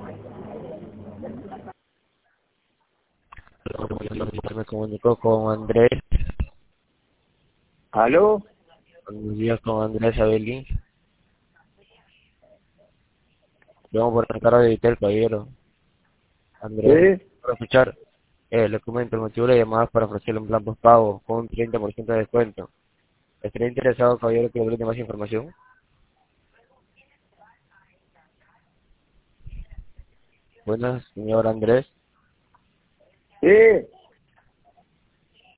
Me comunicó con Andrés. ¿Aló? Buenos días con Andrés Abelín. Vamos por la cara de Vitel, caballero. Andrés, ¿Sí? para escuchar, le comento, el motivo de la llamada es para ofrecerle un plan postpago con un 30% de descuento. ¿Estaría interesado, caballero, que le brinde más información? Buenas, señor Andrés. ¿Sí?